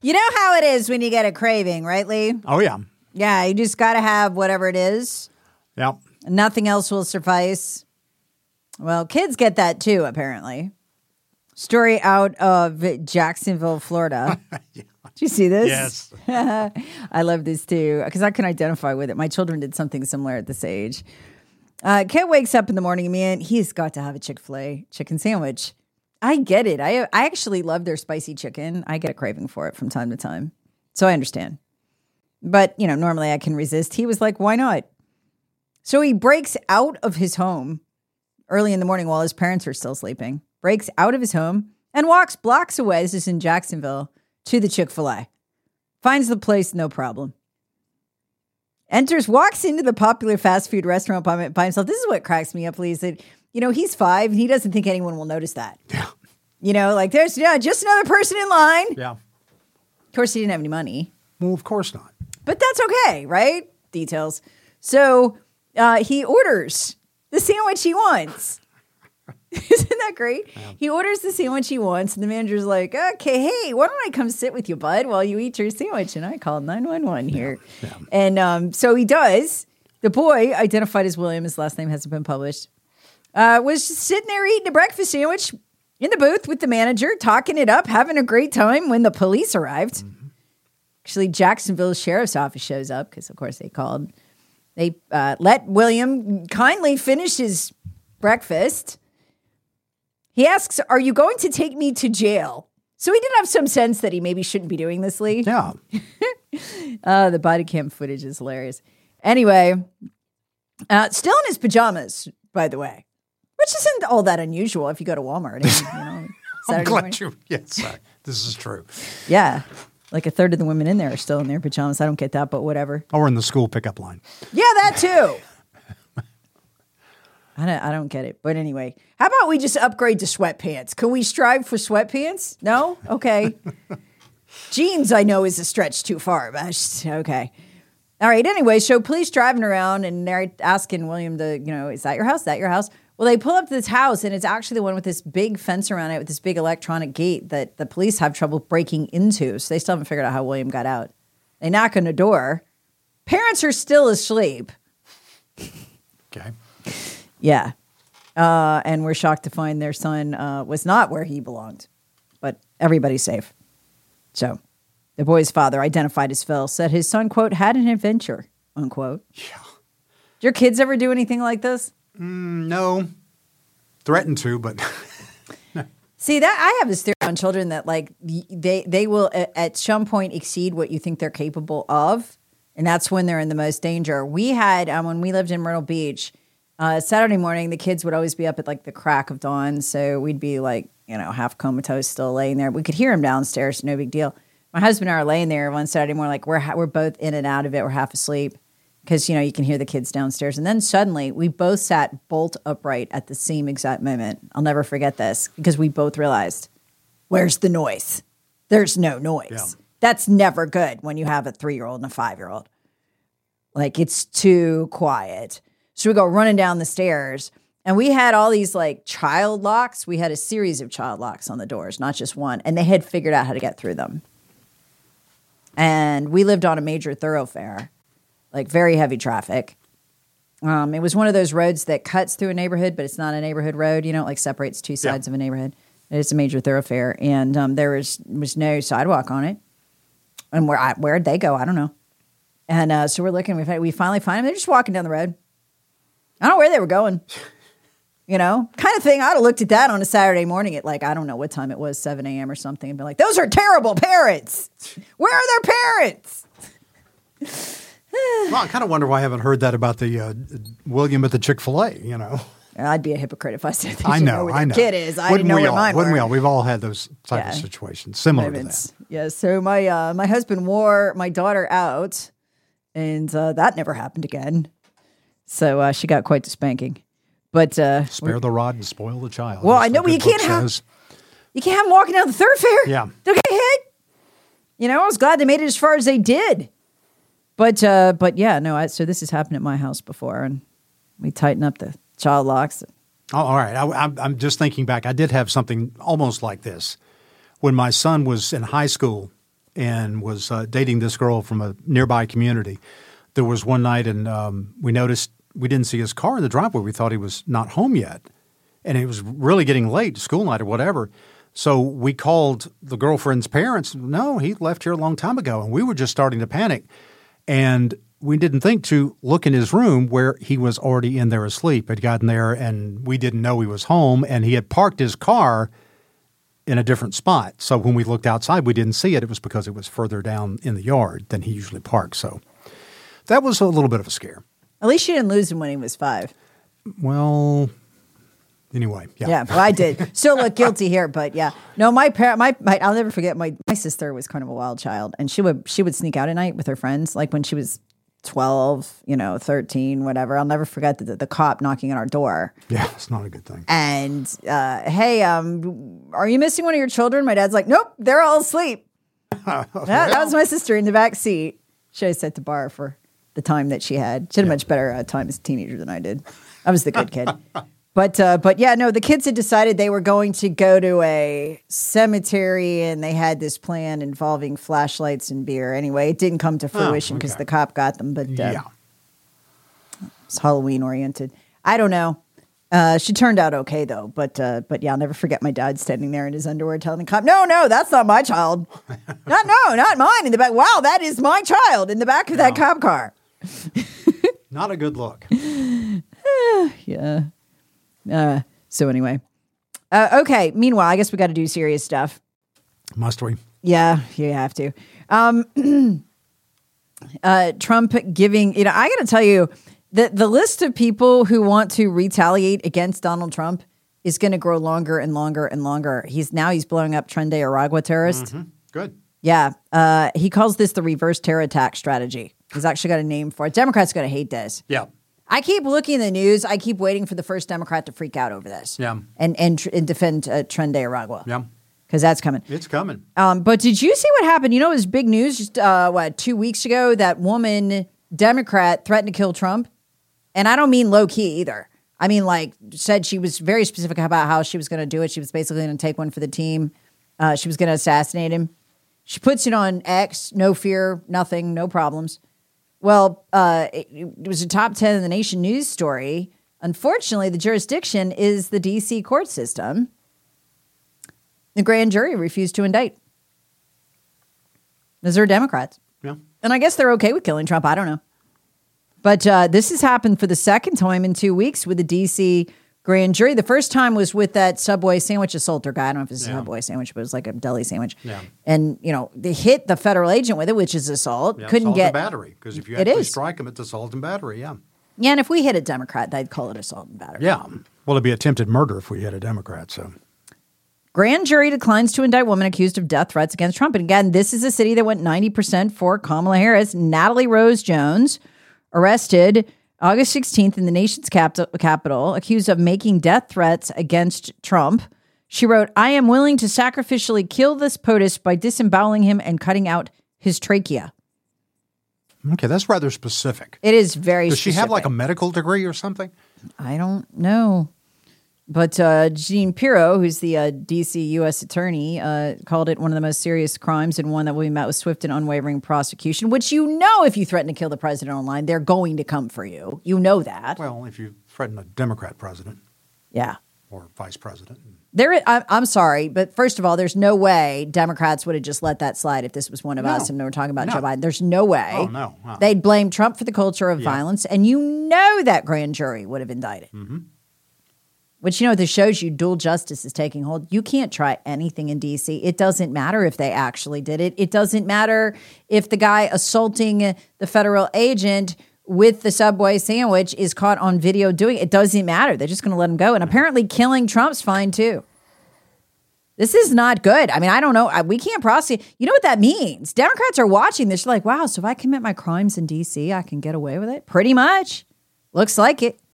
You know how it is when you get a craving, right, Lee? Oh, yeah. Yeah, you just got to have whatever it is. Yep. Nothing else will suffice. Well, kids get that too, apparently. Story out of Jacksonville, Florida. Yeah. Did you see this? Yes. I love this too because I can identify with it. My children did something similar at this age. Kid wakes up in the morning, man, he's got to have a Chick-fil-A chicken sandwich. I get it. I actually love their spicy chicken. I get a craving for it from time to time. So I understand. But, normally I can resist. He was like, why not? So he breaks out of his home early in the morning while his parents are still sleeping, breaks out of his home and walks blocks away, this is in Jacksonville, to the Chick-fil-A. Finds the place, no problem. Walks into the popular fast food restaurant by himself. This is what cracks me up, Lee, that, he's 5 and he doesn't think anyone will notice that. Yeah. There's just another person in line. Yeah. Of course, he didn't have any money. Well, of course not. But that's okay, right? Details. So he orders the sandwich he wants. Isn't that great? Yeah. He orders the sandwich he wants, and the manager's like, okay, hey, why don't I come sit with you, bud, while you eat your sandwich? And I called 911 here. Yeah. And so he does. The boy, identified as William, his last name hasn't been published, was just sitting there eating a breakfast sandwich in the booth with the manager, talking it up, having a great time when the police arrived. Mm-hmm. Actually, Jacksonville Sheriff's Office shows up because, of course, they called. They let William kindly finish his breakfast. He asks, are you going to take me to jail? So he did have some sense that he maybe shouldn't be doing this, Lee. Yeah. The body cam footage is hilarious. Anyway, still in his pajamas, by the way, which isn't all that unusual if you go to Walmart. I'm glad you, yes, this is true. Yeah. Like a third of the women in there are still in their pajamas. I don't get that, but whatever. Or in the school pickup line. Yeah, that too. I don't get it. But anyway, how about we just upgrade to sweatpants? Can we strive for sweatpants? No? Okay. Jeans, I know, is a stretch too far. But okay. All right. Anyway, so police driving around and they're asking William is that your house? Is that your house? Well, they pull up to this house and it's actually the one with this big fence around it with this big electronic gate that the police have trouble breaking into. So they still haven't figured out how William got out. They knock on the door. Parents are still asleep. Okay. Yeah. And we're shocked to find their son was not where he belonged. But everybody's safe. So the boy's father, identified as Phil, said his son, quote, had an adventure, unquote. Yeah. Did your kids ever do anything like this? No. Threatened to, but... See, that I have this theory on children that they will at some point exceed what you think they're capable of. And that's when they're in the most danger. We had, when we lived in Myrtle Beach... Saturday morning, the kids would always be up at the crack of dawn. So we'd be half comatose, still laying there. We could hear them downstairs, no big deal. My husband and I are laying there one Saturday morning, we're both in and out of it. We're half asleep because, you can hear the kids downstairs. And then suddenly we both sat bolt upright at the same exact moment. I'll never forget this because we both realized, where's the noise? There's no noise. Yeah. That's never good when you have a 3-year-old and a 5-year-old. It's too quiet. So we go running down the stairs, and we had all these child locks. We had a series of child locks on the doors, not just one, and they had figured out how to get through them. And we lived on a major thoroughfare, very heavy traffic. It was one of those roads that cuts through a neighborhood, but it's not a neighborhood road. Separates two sides of a neighborhood. It's a major thoroughfare, and there was no sidewalk on it. And where'd they go? I don't know. And so we're looking. We finally find them. They're just walking down the road. I don't know where they were going, kind of thing. I'd have looked at that on a Saturday morning at I don't know what time it was, 7 a.m. or something, and been like, those are terrible parents. Where are their parents? Well, I kind of wonder why I haven't heard that about the William at the Chick-fil-A, I'd be a hypocrite if I said that. I know. Where the kid is. I didn't know where mine were. Wouldn't we all? We've all had those type of situations similar to that. Yeah, so my husband wore my daughter out, and that never happened again. So she got quite the spanking, but spare the rod and spoil the child. Well, I know, but you can't have them walking down the thoroughfare. Yeah, they'll get hit. I was glad they made it as far as they did, but yeah, no. So this has happened at my house before, and we tighten up the child locks. Oh, all right. I'm just thinking back. I did have something almost like this when my son was in high school. and was dating this girl from a nearby community. There was one night, and we noticed we didn't see his car in the driveway. We thought he was not home yet. And it was really getting late, school night or whatever. So we called the girlfriend's parents. No, he left here a long time ago. And we were just starting to panic. And we didn't think to look in his room where he was already in there asleep. Had gotten there, and we didn't know he was home. And he had parked his car in a different spot. So when we looked outside, we didn't see it. It was because it was further down in the yard than he usually parks. So that was a little bit of a scare. At least you didn't lose him when he was 5. Well, anyway, yeah. Yeah, well, I did. Still look guilty here, but yeah. No, I'll never forget, my sister was kind of a wild child, and she would sneak out at night with her friends, like when she was 12, 13, whatever. I'll never forget the cop knocking on our door. Yeah, it's not a good thing. And, hey, are you missing one of your children? My dad's like, nope, they're all asleep. That was my sister in the back seat. She always set the bar for the time that she had. She had a much better time as a teenager than I did. I was the good kid. But yeah, no, the kids had decided they were going to go to a cemetery, and they had this plan involving flashlights and beer. Anyway, it didn't come to fruition because the cop got them, but it's Halloween oriented. I don't know. She turned out okay though, but yeah, I'll never forget my dad standing there in his underwear telling the cop, no, that's not my child. Not mine in the back. Wow, that is my child in the back of that cop car. Not a good look. Yeah. So anyway. Okay. Meanwhile, I guess we got to do serious stuff. Must we? Yeah, you have to. Trump giving, I got to tell you, the list of people who want to retaliate against Donald Trump is going to grow longer and longer and longer. He's blowing up Tren de Aragua terrorists. Mm-hmm. Good. Yeah. He calls this the reverse terror attack strategy. He's actually got a name for it. Democrats going to hate this. Yeah. I keep looking in the news. I keep waiting for the first Democrat to freak out over this. Yeah. And defend Tren de Aragua. Yeah. Because that's coming. It's coming. But did you see what happened? It was big news just, 2 weeks ago? That woman, Democrat, threatened to kill Trump. And I don't mean low key either. I mean, said she was very specific about how she was going to do it. She was basically going to take one for the team. She was going to assassinate him. She puts it on X, no fear, nothing, no problems. Well, it was a top 10 in the Nation news story. Unfortunately, the jurisdiction is the D.C. court system. The grand jury refused to indict. Those are Democrats. Yeah. And I guess they're okay with killing Trump. I don't know. But this has happened for the second time in 2 weeks with the D.C. grand jury. The first time was with that Subway sandwich assaulter guy. I don't know if it's a Subway sandwich, but it was like a deli sandwich. Yeah. And, they hit the federal agent with it, which is assault. Yeah, Couldn't assault get and battery. Because if you actually strike them, it's assault and battery, yeah. Yeah, and if we hit a Democrat, they'd call it assault and battery. Yeah. Well, it'd be attempted murder if we hit a Democrat, so. Grand jury declines to indict woman accused of death threats against Trump. And again, this is a city that went 90% for Kamala Harris. Natalie Rose Jones, arrested August 16th in the nation's capital, accused of making death threats against Trump. She wrote, "I am willing to sacrificially kill this POTUS by disemboweling him and cutting out his trachea." Okay, that's rather specific. It is very Does specific. she have like a medical degree or something? I don't know. But Jean Pirro, who's the D.C. U.S. attorney, called it one of the most serious crimes and one that will be met with swift and unwavering prosecution, which if you threaten to kill the president online, they're going to come for you. You know that. Well, if you threaten a Democrat president. Yeah. Or vice president. I'm sorry, but first of all, there's no way Democrats would have just let that slide if this was one of us and they were talking about Joe Biden. There's no way. Oh, no. They'd blame Trump for the culture of violence, and that grand jury would have indicted. Mm-hmm. Which, this shows you dual justice is taking hold. You can't try anything in D.C. It doesn't matter if they actually did it. It doesn't matter if the guy assaulting the federal agent with the Subway sandwich is caught on video doing it. It doesn't matter. They're just going to let him go. And apparently killing Trump's fine, too. This is not good. I mean, I don't know. We can't prosecute. You know what that means? Democrats are watching this. They're like, wow, so if I commit my crimes in D.C., I can get away with it? Pretty much. Looks like it.